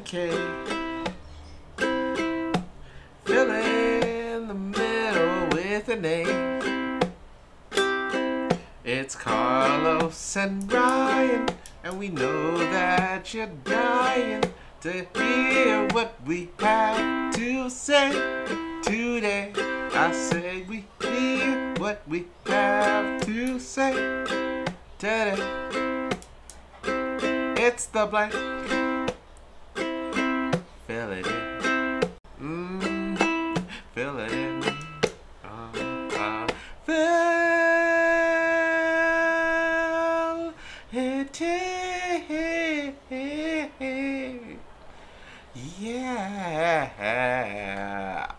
K. Fill in the middle with an A. It's Carlos and Ryan, and we know that you're dying to hear what we have to say today. I say we hear what we have to say today. It's the blank. Fill it in. Fill it in. Fill it in. Yeah.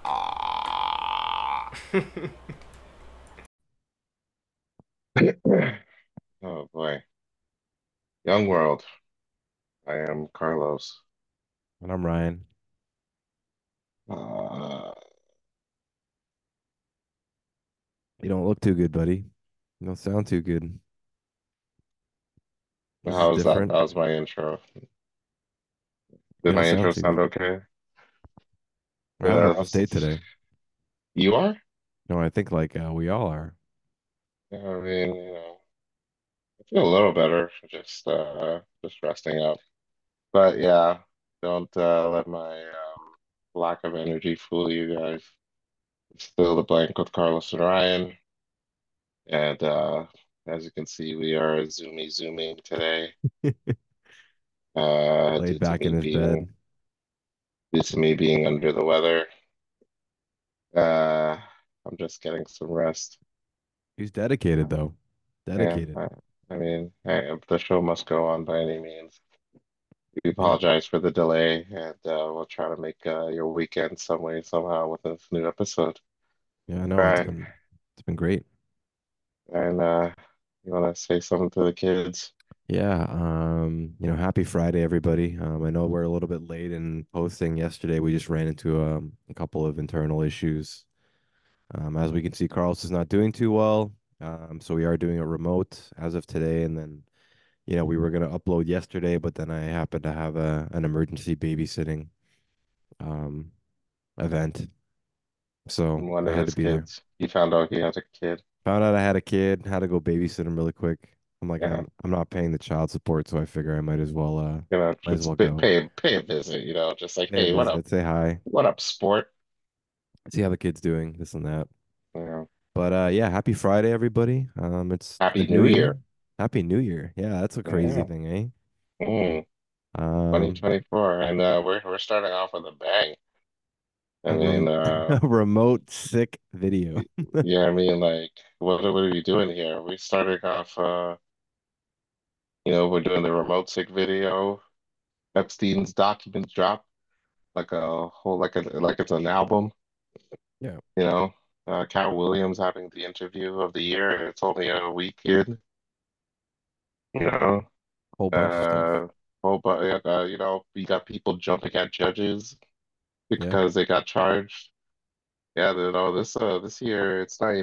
Oh boy. Young world. I am Carlos. And I'm Ryan. Uh, You don't look too good, buddy. You don't sound too good. This is how's that? different. That was my intro. You Did don't my sound intro too sound good. okay? We're having a rough day Yes. today. You are? No, I think like we all are. Yeah, I mean, I feel a little better, just resting up. But yeah, don't let my lack of energy fool you guys. Still the blank with Carlos and Ryan. And as you can see, we are zooming today. Laid Due to back in me his being bed. under the weather. Uh, I'm just getting some rest. He's dedicated though. Yeah, Dedicated. I mean, the show must go on by any means. We Yeah. apologize for the delay, and we'll try to make your weekend some way, somehow with this new episode. Yeah, I All know. right, It's been great. and you want to say something to the kids? Yeah, happy Friday, everybody. I know we're a little bit late in posting yesterday. We just ran into a couple of internal issues. As we can see, Carlos is not doing too well. So we are doing a remote as of today, and then we were gonna upload yesterday, but then I happened to have an emergency babysitting um event, so And one I of had to his be there. kids, he found out he has a kid. Found out I had a kid, had to go babysit him really quick. I'm like, Yeah, I'm not paying the child support, so I figure I might as well just go. pay a visit. Just like, Pay a hey, visit, say hi, what up, sport? see how the kid's doing, this and that. You know, But yeah, happy Friday, everybody. It's the Happy new New year. Year. Happy New Year. Yeah, that's a crazy Yeah. thing, eh? Mm. Um, 2024, and we're starting off with a bang. I a mean, a remote sick video. yeah, I mean, like, what are we doing here? We started off, we're doing the remote sick video. Epstein's documents drop like a whole, like it's an album. Yeah, You know, Cat Williams having the interview of the year, and it's only a week in. You know, whole bunch of stuff. uh, you got people jumping at judges Yeah, because they got charged. Yeah, this year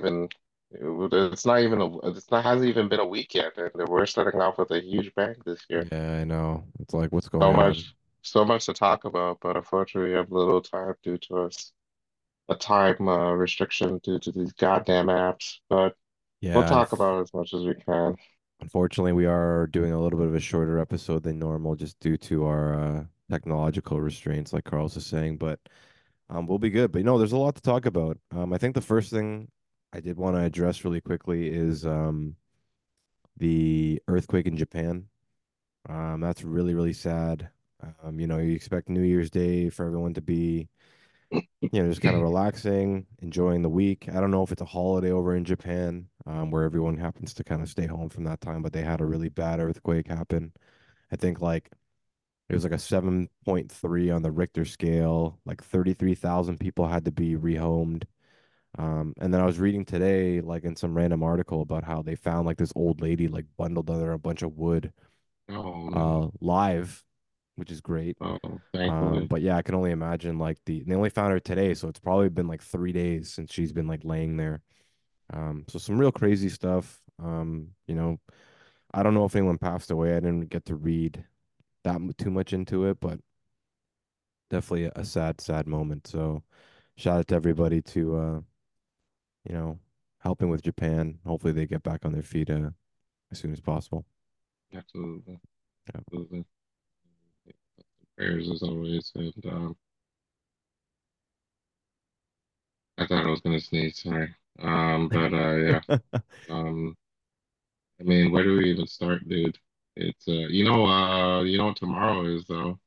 it's not hasn't even been a week yet, and we're starting off with a huge bang this year. yeah, I know. It's like, what's So going on? much, so much to talk about, but unfortunately, we have little time due to a time restriction due to these goddamn apps. But we'll Yeah, talk about it as much as we can. unfortunately, we are doing a little bit of a shorter episode than normal just due to our technological restraints, like Carlos is saying. But we'll be good. But there's a lot to talk about. I think the first thing I did want to address really quickly is the earthquake in Japan. That's really, really sad. You expect New Year's Day for everyone to be, just kind of relaxing, enjoying the week. I don't know if it's a holiday over in Japan, where everyone happens to kind of stay home from that time, but they had a really bad earthquake happen. I think like it was like a 7.3 on the Richter scale. Like 33,000 people had to be rehomed. And then I was reading today, like in some random article about how they found like this old lady like bundled under a bunch of wood, Oh no. live, which is great. Oh, thankfully. But yeah, I can only imagine like they only found her today, so it's probably been like 3 days since she's been like laying there. So some real crazy stuff. I don't know if anyone passed away. I didn't get to read too much into it, but definitely a sad, sad moment. So shout out to everybody to you know, helping with Japan. Hopefully they get back on their feet as soon as possible. Absolutely. Yeah. Absolutely. Prayers as always. And I thought I was gonna sneeze, sorry. But yeah. Um, I mean, where do we even start, dude? It's you know what tomorrow is though.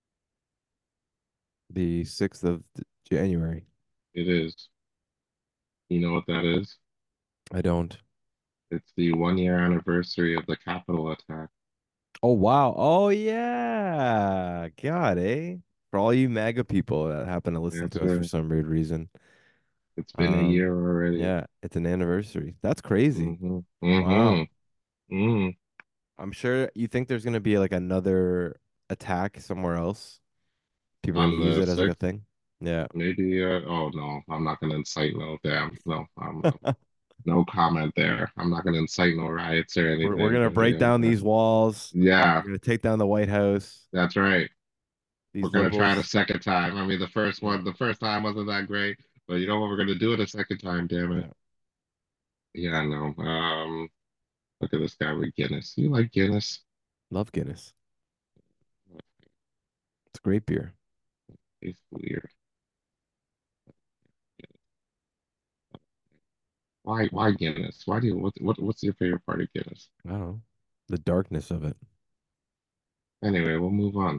The 6th of January. It is. You know what that is? I don't. It's the 1 year anniversary of the Capitol attack. Oh wow. Oh yeah. God, eh? For all you MAGA people that happen to listen That's to us for right. some weird reason. It's been a year already. Yeah, it's an anniversary. That's crazy. Mm-hmm. Wow. Mm-hmm. Mm. I'm sure you think there's gonna be like another attack somewhere else. People are gonna On use the it as like a 6th, thing. Yeah. maybe oh no, I'm not gonna incite no damn no, no comment there. I'm not gonna incite no riots or We're anything, gonna but break yeah, down these walls. yeah, We're gonna take down the White House. that's right. We're These gonna try it a liberals. second time. I mean, Yeah. the first time wasn't that great, but you know what? We're gonna do it a second time. Damn it. Yeah. Yeah, I know. Look at this guy with Guinness. You like Guinness? Love Guinness. It's great beer. It's weird. Why Guinness? Why do you what's your favorite part of Guinness? I don't know. The darkness of it. Anyway, we'll move on.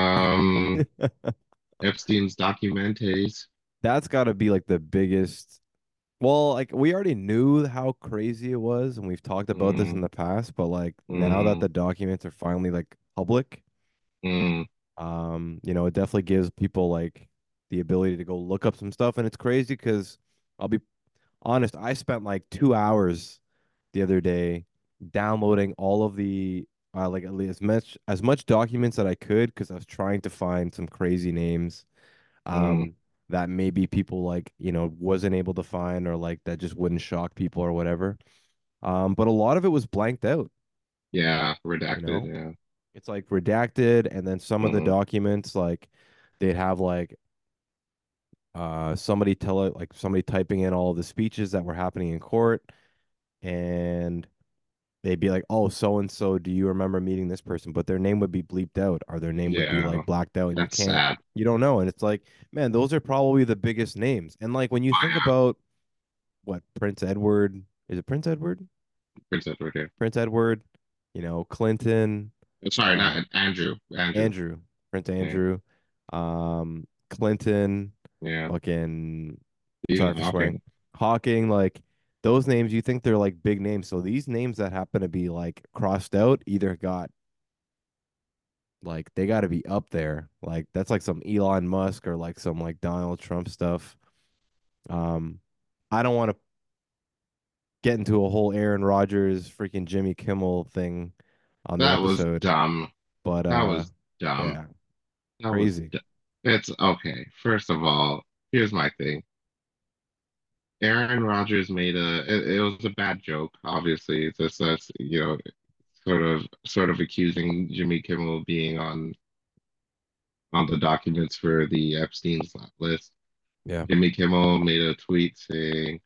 Epstein's documentaries. That's gotta be like the biggest. Well, like we already knew how crazy it was, and we've talked about this in Mm, the past, but like now that mm, the documents are finally like public, mm, it definitely gives people like the ability to go look up some stuff, and it's crazy because I'll be honest, I spent like 2 hours the other day downloading all of the like at least as much documents that I could because I was trying to find some crazy names mm. that maybe people like, wasn't able to find or like that just wouldn't shock people or whatever. But a lot of it was blanked out, Yeah, you redacted. know? Yeah. It's like redacted, and then some of the Mm, documents like they'd have like somebody tell it like somebody typing in all of the speeches that were happening in court, and they'd be like, "Oh, so and so, do you remember meeting this person?" But their name would be bleeped out, or their name would be yeah, like blacked out, and that's sad. you don't know. And it's like, man, those are probably the biggest names. And like when you think Why about what Prince Edward, is it Prince Edward? Princess right here. Prince Edward, Clinton, Sorry, uh, not Andrew. Andrew. Andrew, Prince Yeah, Andrew, Clinton, yeah. fucking, sorry Stephen for swearing, Hawking. Hawking, like those names, you think they're like big names. So these names that happen to be like crossed out either got like they got to be up there. Like that's like some Elon Musk or like some like Donald Trump stuff. Um, I don't want to get into a whole Aaron Rodgers freaking Jimmy Kimmel thing on the That was episode, dumb. but That was dumb. yeah, That was crazy. it's okay. First of all, here's my thing. Aaron Rodgers made it was a bad joke, obviously. It's just that's sort of accusing Jimmy Kimmel of being on the documents for the Epstein's list. Yeah, Jimmy Kimmel made a tweet saying,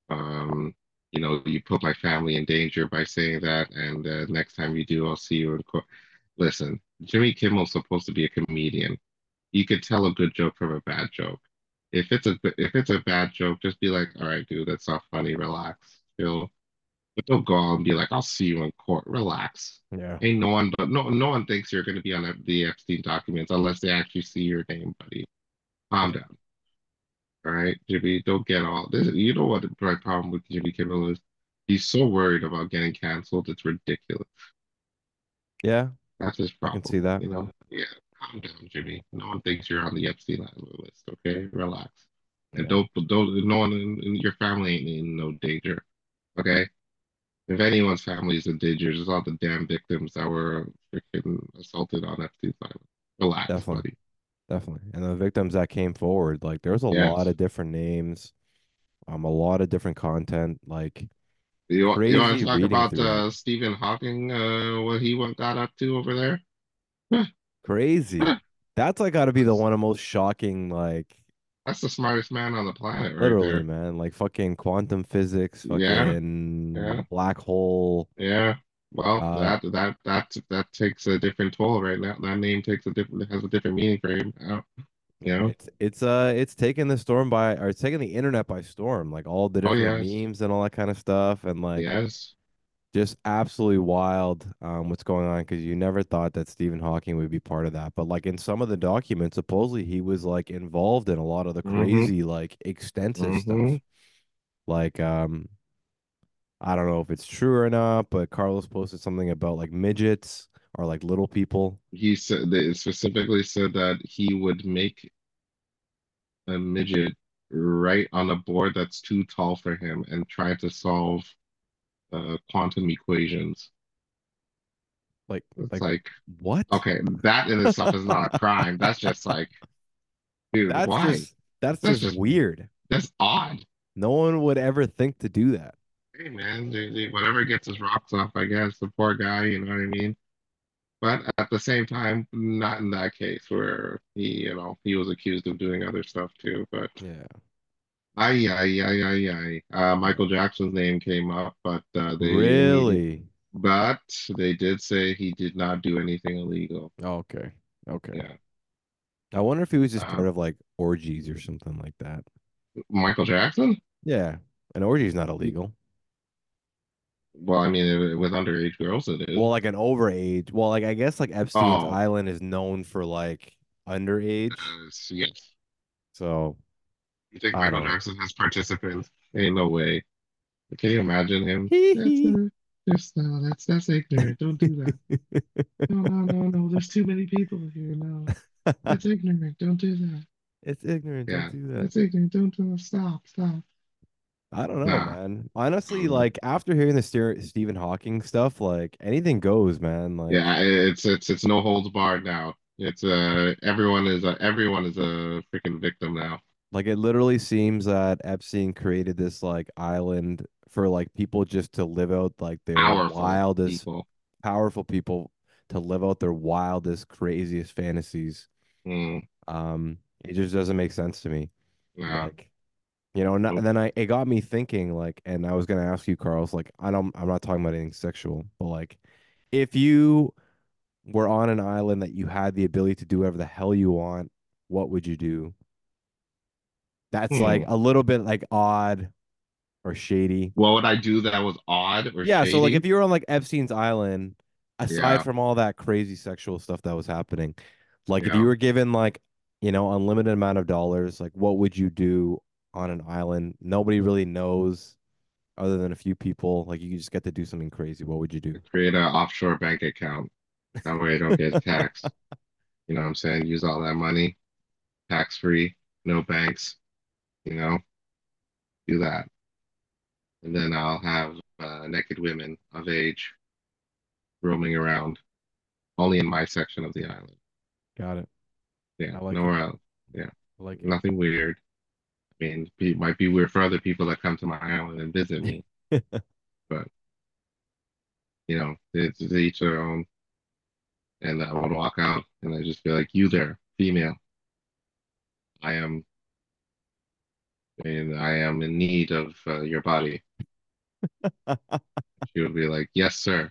you put my family in danger by saying that, and next time you do, I'll see you in court. Listen, Jimmy Kimmel's supposed to be a comedian. You could tell a good joke from a bad joke. If it's a bad joke, just be like, all right, dude, that's not funny. Relax, chill. But don't go out and be like, I'll see you in court. Relax. yeah, Ain't no one, but no one thinks you're going to be on the Epstein documents unless they actually see your name, buddy. Calm yeah, down. All right, Jimmy, don't get all this. You know what my problem with Jimmy Kimmel is? He's so worried about getting canceled. It's ridiculous. yeah. That's his I can see that. problem. Yeah, calm down, Jimmy. No one thinks you're on the Epstein Island list, okay? Relax. And Yeah, no one in your family ain't in no danger, okay? If anyone's family is in danger, it's all the damn victims that were freaking assaulted on Epstein's Island. Relax, definitely, buddy. definitely. And the victims that came forward, like there was a lot Yes. of different names, a lot of different content, like You want to crazy talk reading about through it. Stephen Hawking, what he got up to over there? Huh, Crazy. huh. That's like got to be the That's one of the most shocking, like that's the smartest man on the planet right literally, there. man, like fucking quantum physics, Yeah, fucking yeah, black hole. yeah. Well, Uh, that takes a different toll right now. That name takes a different has a different meaning for him now. You yeah, know? it's taken the storm by, or it's taken the internet by storm, like all the Oh different yes, memes and all that kind of stuff, and like yes. just absolutely wild what's going on because you never thought that Stephen Hawking would be part of that. But like in some of the documents, supposedly he was like involved in a lot of the Mm-hmm. crazy, like extensive Mm-hmm. stuff. Like I don't know if it's true or not, but Carlos posted something about like midgets or like little people. He said they specifically said that he would make a midget right on a board that's too tall for him and try to solve quantum equations. Like It's like like, what? okay, that in itself is not a crime. That's just like, dude, That's why? just that's That's just just weird. that's odd. No one would ever think to do that. Hey man, whatever gets his rocks off, I guess. The poor guy, you know what I mean? But at the same time, not in that case where he was accused of doing other stuff too. But Yeah. ay, ay, ay, ay, ay. Michael Jackson's name came up, but they immediately, Really? but they did say he did not do anything illegal. Okay. Okay. Yeah. I wonder if he was just Uh, part of like orgies or something like that. Michael Jackson? Yeah. An orgy is not illegal. Well, I mean, with underage girls, it is. Well, like an overage. Well, like I guess like Epstein's Oh, Island is known for like underage. yes. So You think I Michael don't know. Jackson has participants? Ain't no way. Can you imagine him? Hee That's hee. just no, that's ignorant. Don't do that. No, no, no, no. There's too many people here. No, that's ignorant. Don't do that. It's ignorant. Don't Yeah, do that. that's ignorant. Don't do it. Stop, stop. I don't know, Nah. man. Honestly, Mm. like after hearing the Stephen Hawking stuff, like anything goes, man. Like, Yeah, it's no holds barred now. It's everyone is a freaking victim now. it literally seems that Epstein created this like island for like people just to live out like their Powerful wildest, people. powerful people to live out their wildest, craziest fantasies. Mm, It just doesn't make sense to me. nah. Like, you know, not, Nope. and then it got me thinking, like, and I was gonna ask you, Carlos, like, I'm not talking about anything sexual, but like, if you were on an island that you had the ability to do whatever the hell you want, what would you do? That's like Hmm. a little bit like odd or shady. What would I do that was odd or Yeah, so like if shady? you were on like Epstein's Island, aside Yeah, from all that crazy sexual stuff that was happening, like if you yeah. were given like, you know, unlimited amount of dollars, like what would you do on an island? Nobody really knows other than a few people. Like you just get to do something crazy. What would you do? Create an offshore bank account. That way I don't get taxed. You know what I'm saying? Use all that money, tax free, no banks, you know, do that. And then I'll have naked women of age roaming around only in my section of the island. Got it. Yeah, I like it. nowhere else. Yeah, I like nothing weird. I mean, it might be weird for other people that come to my island and visit me, it. but it's each their own. And I would walk out and I just be like, "You there, female? I am, and I am in need of your body." She would be like, "Yes, sir,"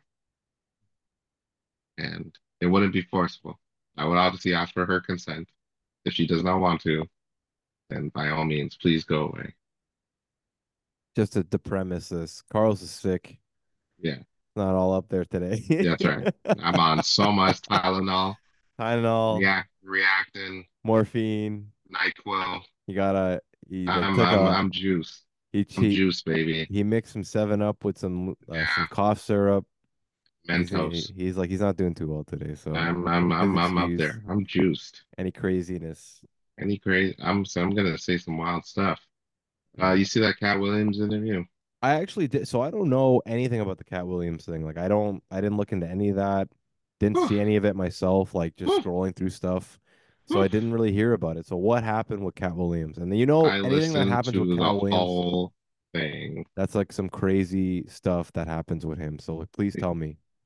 and it wouldn't be forceful. I would obviously ask for her consent. If she does not want to, then by all means, please go away. Just to premise this, Carlos is sick. Yeah, Not all up there today. yeah, that's right. I'm on so much Tylenol, Tylenol, reacting, morphine. NyQuil. You gotta. He like I'm took I'm a I'm juiced. he I'm he juiced, baby. he mixed some 7 Up with some Yeah, cough syrup. Mentos. He's like he's not doing too well today. So I'm his, I'm his I'm I'm up excuse, there. I'm juiced. any craziness. Any crazy? I'm gonna say some wild stuff. Yeah. You see that Cat Williams interview? I actually did. So I don't know anything about the Cat Williams thing. Like I didn't look into any of that. Didn't see any of it myself. Like just scrolling through stuff. So I didn't really hear about it. So what happened with Cat Williams? And then, you know, I anything that listened happens with to the Cat Williams, whole thing. that's like some crazy stuff that happens with him. So like, please tell me.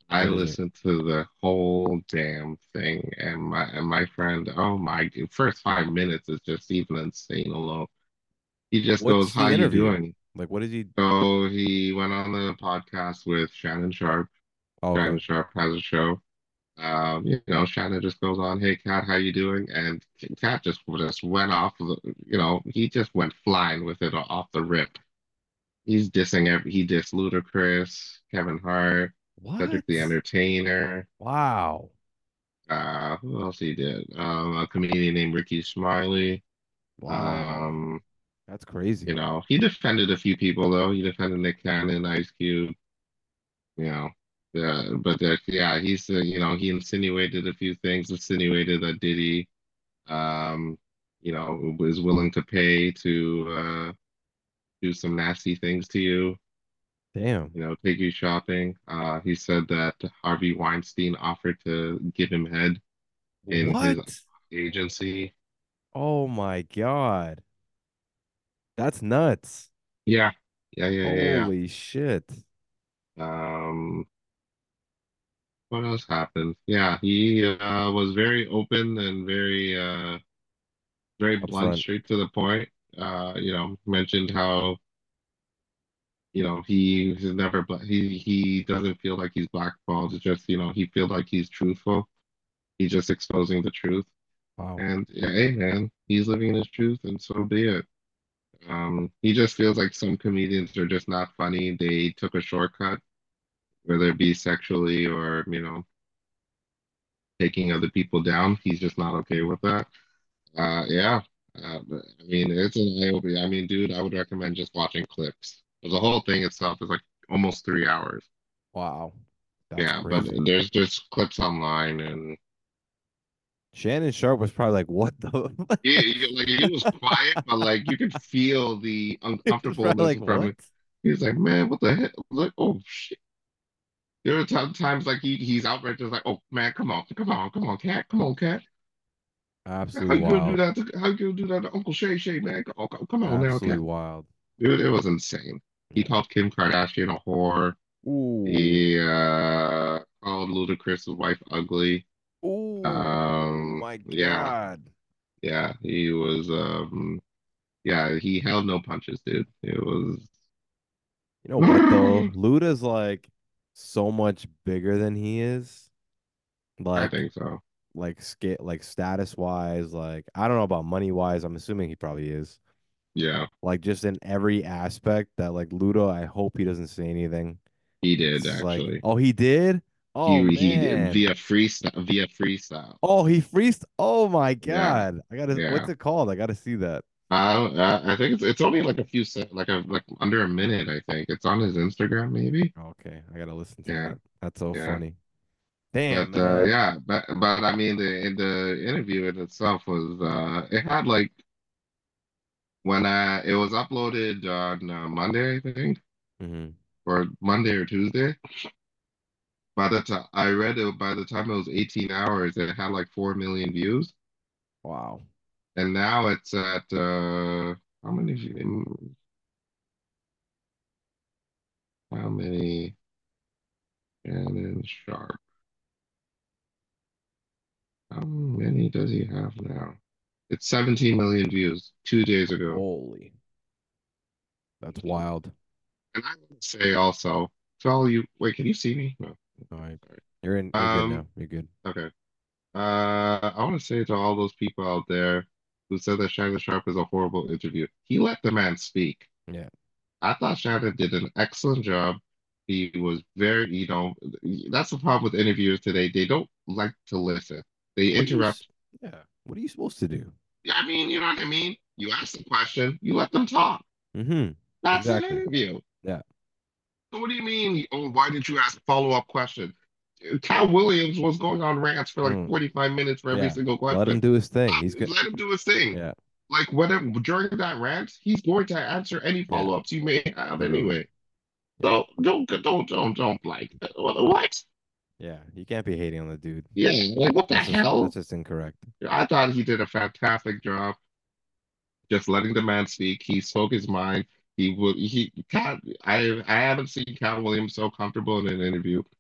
I What is it? listened to the whole damn thing, and my friend, oh my, first 5 minutes is just even insane alone. He just goes, What's "How the you interview? doing?" Like, what did he? So he went on the podcast with Shannon Sharp. Oh, Shannon okay. Sharp has a show. Shannon just goes on, "Hey, Kat, how you doing?" And Kat just went off. He just went flying with it off the rip. He dissed Ludacris, Kevin Hart, Cedric the What? Entertainer. Wow. Who else he did? A comedian named Ricky Smiley. Wow. Um, That's crazy. he defended a few people though. He defended Nick Cannon, Ice Cube. You know, yeah, he insinuated a few things. Insinuated that Diddy, um, was willing to pay to do some nasty things to you. Damn. Take you shopping. He said that Harvey Weinstein offered to give him head in his What? agency. Oh my God. That's nuts. Yeah, yeah, yeah, yeah, Holy shit. yeah. What else happened? Yeah, he was very open and very blunt, Upfront. straight to the point. Mentioned how he has never he doesn't feel like he's blackballed. It's just he feels like he's truthful. He's just exposing the truth. Wow. And yeah, hey man, he's living his truth, and so be it. He just feels like some comedians are just not funny. They took a shortcut, whether it be sexually or taking other people down. He's just not okay with that. Yeah. But, I mean, it's an eye-opener. I mean, dude, I would recommend just watching clips. The whole thing itself is like almost 3 hours. Wow. That's Yeah, but crazy. there's just clips online, and Shannon Sharp was probably like, what the? he was quiet, but like you could feel the He was probably uncomfortableness like, from what? it. He was like, "Man, what the heck?" I was like, "Oh shit." There are times like he's outright just like, "Oh man, come on, cat, come on, cat. How Absolutely you gonna do wild. that? How you gonna do that to Uncle Shay Shay, man? Come on now, Absolutely cat." wild. Dude, it was insane. He Yeah. called Kim Kardashian a whore. Ooh. He called Ludacris' wife ugly. Ooh. My Yeah, God. yeah, he was yeah, he held no punches, dude. It was You know what though? Luda's like so much bigger than he is. I Like think so. like status wise, like I don't know about money wise. I'm assuming he probably is. Yeah, Like just in every aspect that like Luda, I hope he doesn't say anything. he did It's like, actually. oh, he did? Oh He did man. via freestyle. Oh, he freest. Oh my Yeah, God. I gotta, what's yeah. it called? I gotta see that. I think it's only like a few sec like under a minute, I think. It's on his Instagram, maybe. Okay, I gotta listen to Yeah, that. That's so yeah. funny. Damn, But man. yeah, but I mean the interview in itself was it had like when it was uploaded on Monday, I think, Hmm. or Monday or Tuesday. By the time I read it, by the time it was 18 hours, it had like 4 million views, Wow. and now it's at how many? How many? Shannon Sharp. How many does he have now? It's 17 million views 2 days ago. Holy. That's wild. And I would say also, to all you, wait, can you see me? No. All right. Sorry. You're good now. You're good. Okay. I want to say to all those people out there who said that Shannon Sharp is a horrible interview, he let the man speak. Yeah. I thought Shannon did an excellent job. He was that's the problem with interviewers today. They don't like to listen. They What are you interrupt. yeah. What are you supposed to do? I mean, you know what I mean? You ask the question, you let them talk. Mm-hmm. That's an Exactly. interview. Yeah. So what do you mean? Oh, why did you ask a follow-up question? Cal Williams was going on rants for like Mm. 45 minutes for every Yeah. single Let question. him do his thing. He's good. Let him do his thing. Yeah. Like whatever during that rant, he's going to answer any Yeah. follow-ups you may have Literally. anyway. Yeah. So don't like what? Yeah. You can't be hating on the dude. Yeah, like what the That's hell? just incorrect. I thought he did a fantastic job just letting the man speak. He spoke his mind. He would he Cat I haven't seen Cat Williams so comfortable in an interview.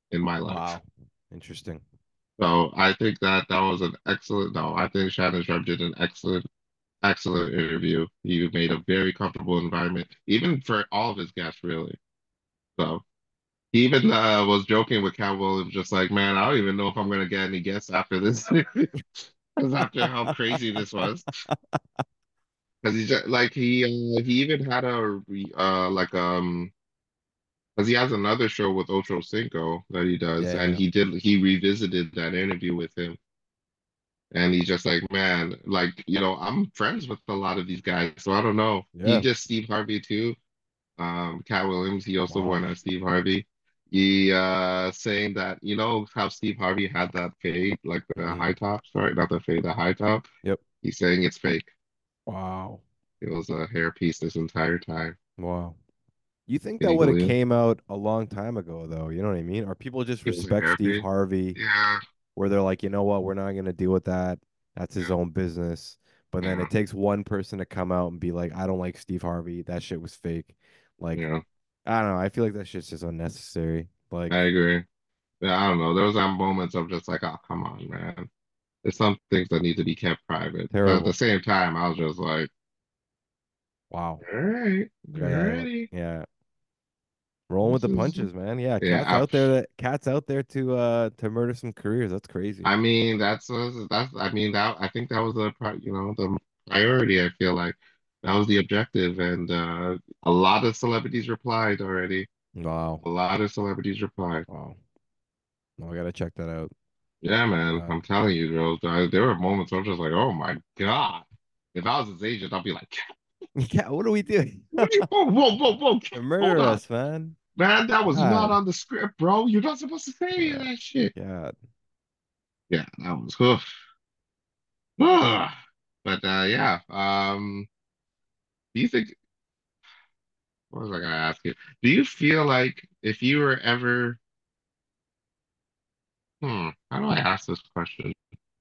in my life. Wow. Interesting. So I think that that was an excellent. No, I think Shannon Sharp did an excellent interview. He made a very comfortable environment, even for all of his guests, really. So he even was joking with Cat Williams, just like, man, I don't even know if I'm gonna get any guests after this, because after how crazy this was, because he just like he even had a like because he has another show with Ocho Cinco that he does, Yeah, and yeah. he revisited that interview with him. And he's just like, man, like, I'm friends with a lot of these guys, so I don't know. He Yeah. just Steve Harvey too. Cat Williams, he also Wow. went at Steve Harvey. He saying that, how Steve Harvey had that fade, like the Hmm. high top, sorry, not the fade, the high top. Yep. He's saying it's fake. Wow. It was a hairpiece this entire time. Wow. You think Can that you would have believe it? came out a long time ago, though? You know what I mean? Or people just It was a respect Steve hairpiece. Harvey, Yeah, where they're like, you know what, we're not gonna deal with that. That's his yeah, own business. But then yeah, it takes one person to come out and be like, I don't like Steve Harvey. That shit was fake. Like, yeah. I don't know. I feel like that shit's just unnecessary. I Like, agree. Yeah, I don't know. There was moments of just like, oh, come on, man. There's some things that need to be kept private. But at the terrible. same time, I was just like, Wow. all right, Yeah, yeah, alrighty. yeah. Rolling with This the is punches, man. Yeah, yeah. cat's out there to murder some careers. That's crazy. I mean, that's. I mean, that I think that was the priority. I feel like that was the objective, and a lot of celebrities replied already. Wow. A lot of celebrities replied. Wow. No, I gotta check that out. Yeah, man. God. I'm telling you, bro. There were moments where I was just like, oh my God. If I was his agent, I'd be like, Cat, what are we doing? what are you? Whoa, whoa, whoa, whoa. Hold Murder on. us, man. Man, that was not God. on the script, bro. You're not supposed to say any of Yeah. that shit. God. Yeah, that was oof. Ugh. But yeah. Do you think what was I gonna ask you? Do you feel like if you were ever how do I ask this question?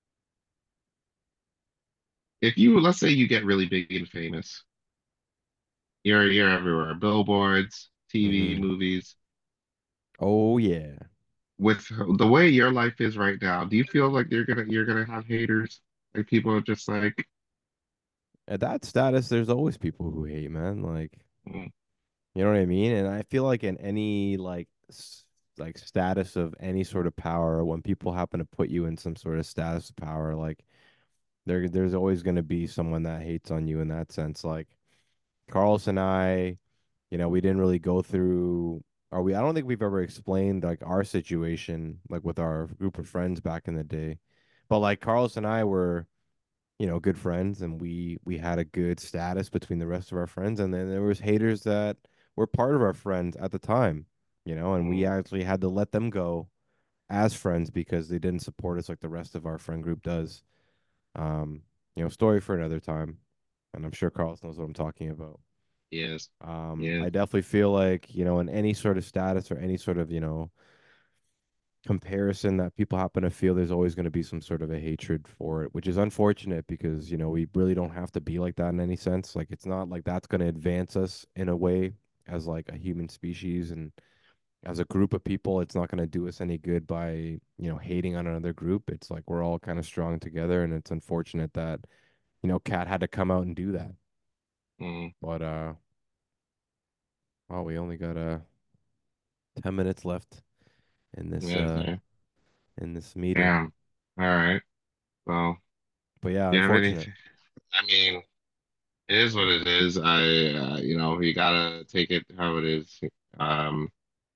If you let's say you get really big and famous, you're everywhere, billboards, TV, Hmm. movies. Oh yeah. With the way your life is right now, do you feel like you're gonna have haters? Like people are just like, At that status, there's always people who hate, man. Like, mm, you know what I mean? And I feel like in any like status of any sort of power, when people happen to put you in some sort of status of power, like there's always going to be someone that hates on you in that sense. Like Carlos and I, we didn't really go through, or I don't think we've ever explained like our situation, like with our group of friends back in the day. But like Carlos and I were, good friends, and we had a good status between the rest of our friends, and then there was haters that were part of our friends at the time, and we mm, actually had to let them go as friends because they didn't support us like the rest of our friend group does. Um, story for another time, and I'm sure Carlos knows what I'm talking about. yes, I yes, definitely feel like, in any sort of status or any sort of, comparison that people happen to feel, there's always going to be some sort of a hatred for it, which is unfortunate because, we really don't have to be like that in any sense. Like, it's not like that's going to advance us in a way as like a human species and as a group of people. It's not going to do us any good by, hating on another group. It's like we're all kind of strong together, and it's unfortunate that, Cat had to come out and do that. mm, But, well, we only got 10 minutes left in this yes, meeting. damn. All right. Well, But yeah, do you have unfortunate. anything? I mean, it is what it is. You gotta take it how it is. Um,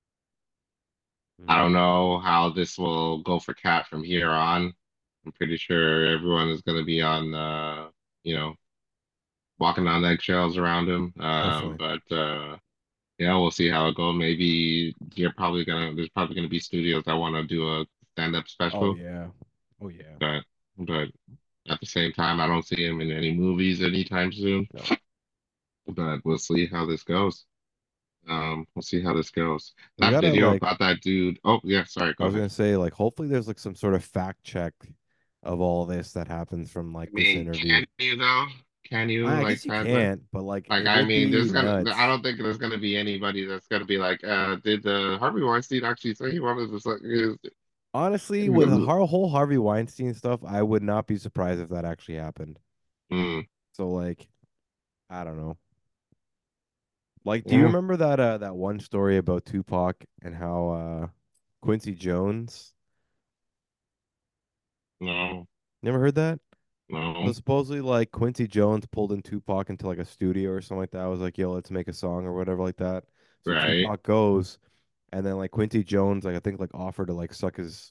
I Hmm. don't know how this will go for Cat from here on. I'm pretty sure everyone is gonna be on, you know, walking on eggshells around him. Definitely. But yeah, we'll see how it goes. Maybe there's probably gonna be studios that want to do a stand-up Oh special, yeah. Oh yeah. but but at the same time, I don't see him in any movies anytime soon. No. But we'll see how this goes. We'll see how this goes. We That gotta video like about that dude. Oh yeah, sorry. I Go was ahead. gonna say, like, hopefully there's like some sort of fact check of all this that happens from I like this mean, interview. can you though? Can you I like guess you that? Like, can't, but like like, it I would mean, be I nuts. don't think there's gonna be anybody that's gonna be like, did the Harvey Weinstein actually say he wanted to suck his? Honestly, with the whole Harvey Weinstein stuff, I would not be surprised if that actually happened. Mm, So like, I don't know. Like, do you yeah, remember that one story about Tupac and how Quincy Jones? no, Never heard that? So no, supposedly like Quincy Jones pulled in Tupac into like a studio or something like that. I was like, yo, let's make a song or whatever like that. So right? Tupac goes, and then like Quincy Jones, like I think like offered to like suck his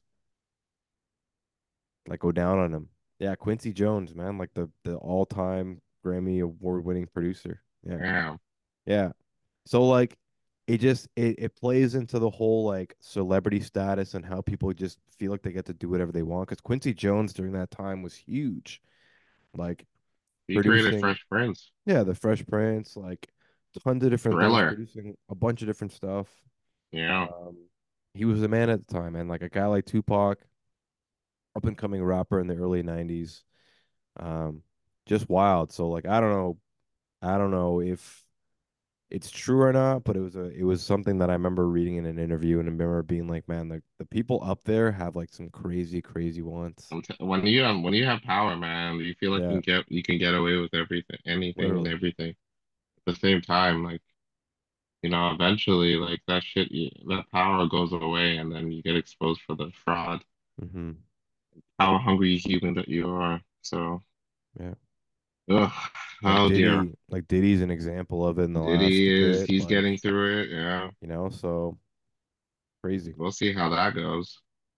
like go down on him. Yeah, Quincy Jones, man, like the all time Grammy award winning producer. Yeah. Yeah, Yeah. So like it plays into the whole like celebrity status and how people just feel like they get to do whatever they want. Because Quincy Jones during that time was huge. Like he created producing, Fresh Prince, yeah, the Fresh Prince, like tons of different things, Thriller. producing a bunch of different stuff. Yeah, Um, he was the man at the time, and like a guy like Tupac, up and coming rapper in the early '90s, um, just wild. So like I don't know if it's true or not, but it was something that I remember reading in an interview and I remember being like, man, the people up there have like some crazy wants. when you have power, man, you feel like Yeah, you can get away with everything, anything and literally. everything. At the same time, like, eventually, like that shit, that power goes away, and then you get exposed for the fraud, Hmm. power hungry human that you are. So, Yeah. ugh, oh dear. Like Diddy's an example of it in the Diddy last is bit, he's getting like, through it. Yeah, so crazy. we'll see how that goes.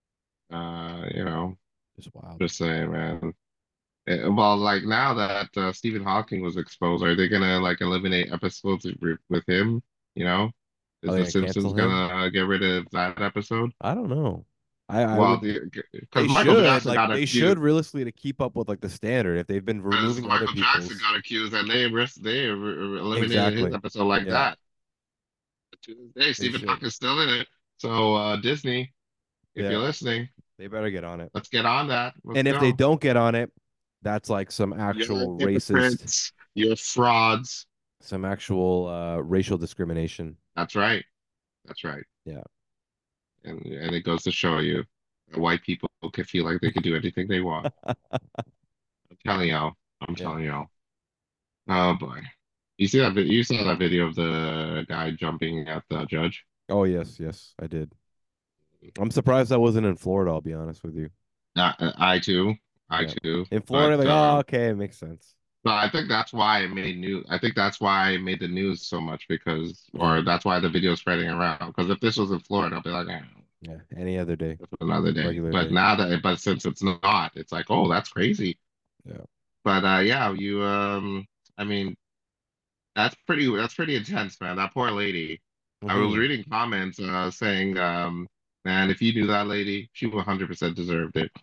Just wild. Just saying, man. Well, like now that Stephen Hawking was exposed, are they gonna like eliminate episodes with him? You know, Are is they The gonna cancel Simpsons him? gonna get rid of that episode? I don't know. I Well, would because they Michael should Jackson like got they should accused. realistically to keep up with like the standard if they've been Because removing other Michael Jackson people's. got accused and they eliminated his Exactly. episode like Yeah, that. To this day, they Stephen should. Hawking's still in it. So Disney, if you're Yeah, listening, they better get on it. let's get on that. Let's And if they go. don't get on it, that's like You're hypocrites. You're frauds. some actual racial discrimination. That's right. That's right. Yeah. And it goes to show you that white people can feel like they can do anything they want. I'm telling y'all. I'm Yeah. telling y'all. Oh boy. You saw that video of the guy jumping at the judge? Oh yes, I did. I'm surprised that wasn't in Florida, I'll be honest with you. I too. I Yeah. too. In Florida, like, oh, okay, it makes sense. But I think that's why it made news. I think that's why it made the news so much Yeah. or that's why the video is spreading around. Because if this was in Florida, I'd be like, Yeah. Any other day, that's another day. regular day. But since it's not, it's like, oh, that's crazy. Yeah. But yeah, I mean, that's pretty intense, man. That poor lady. I was Hmm. reading comments saying, man, if you knew that lady, she 100% deserved it.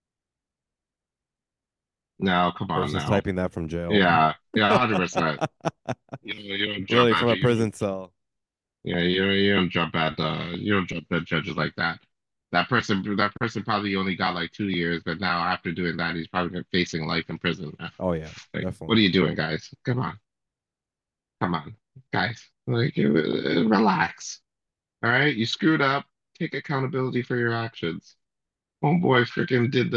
Now, come on Versus now. typing that from jail. Yeah, 100%. You don't jump Really, from at a you. prison cell. Yeah, you don't jump at you don't jump at judges like that. That person probably only got like 2 years, but now after doing that, he's probably facing life in prison. Oh yeah, Like, what definitely. are you doing, guys? Come on, guys. Like, relax. All right, you screwed up. Take accountability for your actions. Homeboy freaking did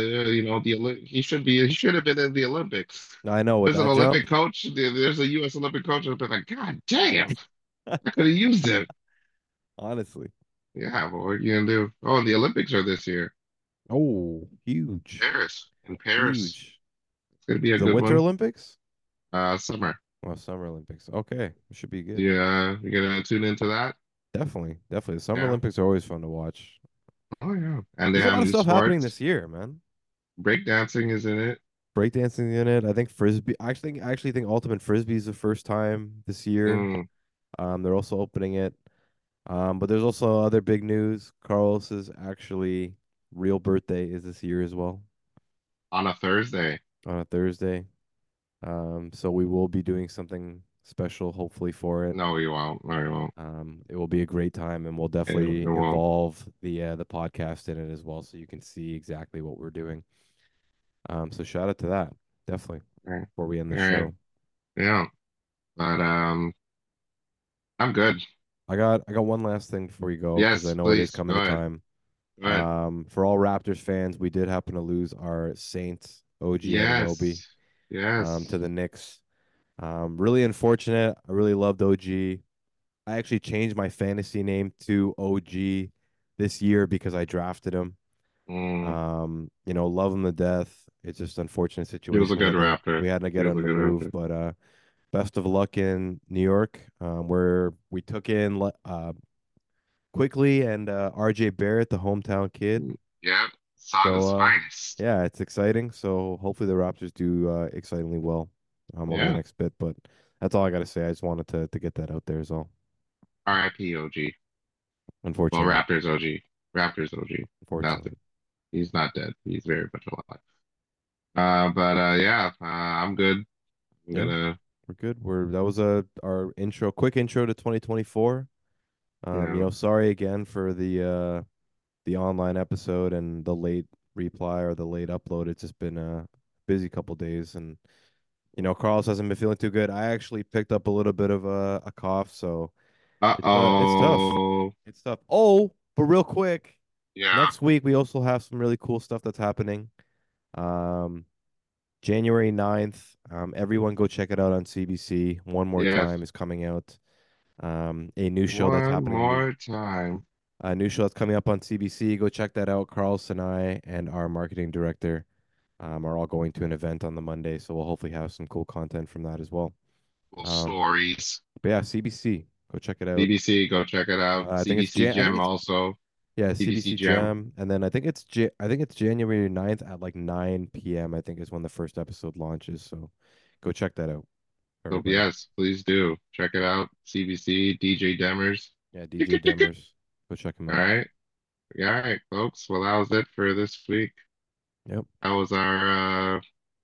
he should have been in the Olympics. I know with There's an that Olympic jump. coach. There's a U.S. Olympic coach. I've been like, God damn, I could have used him. Honestly. Yeah, but what are you gonna do? Oh, and the Olympics are this year. Oh, huge. Paris. In Paris. Huge. It's gonna be a The good Winter one. Olympics? Summer. Oh, Summer Olympics. Okay. It should be good. Yeah, you gonna tune into that? Definitely. Definitely. The Summer Yeah. Olympics are always fun to watch. Oh yeah. And they There's a have lot of new stuff happening sports. this year, man. Breakdancing is in it. Breakdancing in it. I think Frisbee. I actually think Ultimate Frisbee is the first time this year. Mm, They're also opening it. But there's also other big news. Carlos's actually real birthday is this year as well on a Thursday. on a Thursday. So we will be doing something special, hopefully for it. No, you won't. No, you won't. It will be a great time, and we'll It definitely won't. involve the podcast in it as well, so you can see exactly what we're doing. So shout out to that, definitely. All right. before we end the All right. show. Yeah. But I'm good. I got one last thing before you go because I Yes, know it is please. coming Go to ahead. time. Go ahead. For all Raptors fans, we did happen to lose our Saints OG Anunoby Yes. to Yes. the Knicks. Really unfortunate. I really loved OG. I actually changed my fantasy name to OG this year because I drafted him. Mm. Love him to death. It's just an unfortunate He was a situation. good Raptor. We had to He get was a on the good move, Raptor. but best of luck in New York, where we took in quickly and RJ Barrett, the hometown kid. Mm. Yeah. So Saga's finest. yeah, it's exciting. So hopefully the Raptors do excitingly well over the Yeah. next bit. But that's all I got to say. I just wanted to get that out there is all. R.I.P. OG. Well, Unfortunately, Raptors OG. Raptors OG. Nothing. unfortunately. He's not dead. He's very much alive. But yeah, I'm good. I'm Yeah, gonna, we're good. That was our quick intro to 2024. yeah. Sorry again for the online episode and the late reply or the late upload. It's just been a busy couple days, and Carlos hasn't been feeling too good. I actually picked up a little bit of a cough, so it's tough. Uh-oh. It's tough. Oh, but real quick, Yeah. next week we also have some really cool stuff that's happening. Um, January 9th. Everyone go check it out on CBC. One More Yes. Time is coming out. A new show that's One happening. more time. A new show that's coming up on CBC. Go check that out. Carlos and I and our marketing director are all going to an event on the Monday, so we'll hopefully have some cool content from that as well. Little Um, stories. but yeah, CBC. Go check it out. CBC, go check it out. I think it's CBC I think Gem it's also. yeah, CBC CBC Gem. Jam, and then I think it's January 9th at like 9 p.m. I think is when the first episode launches. So go check that out, So everybody. yes, please do. Check it out. CBC, DJ Demers. Yeah, DJ Demers. Go check him All out. right. All right, folks. Well, that was it for this week. Yep. That was our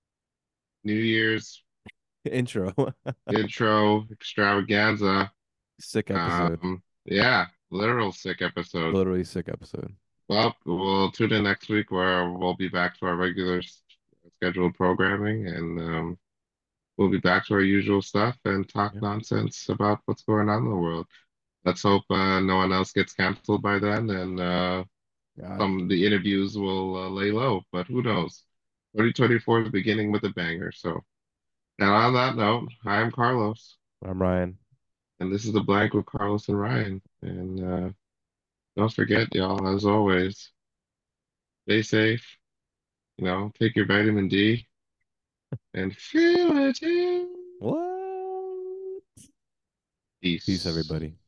New Year's Intro. intro extravaganza. Sick episode. Yeah, literal sick episode. Literally sick episode. Well, we'll tune in next week where we'll be back to our regular scheduled programming and we'll be back to our usual stuff and talk Yep. nonsense about what's going on in the world. Let's hope no one else gets canceled by then and God. some of the interviews will lay low, but who knows? 2024 is beginning with a banger. So, and on that note, I'm Carlos, I'm Ryan. and this is the Blank with Carlos and Ryan. And don't forget, y'all, as always, stay safe. Take your vitamin D and feel it in. What? Peace, Peace. everybody.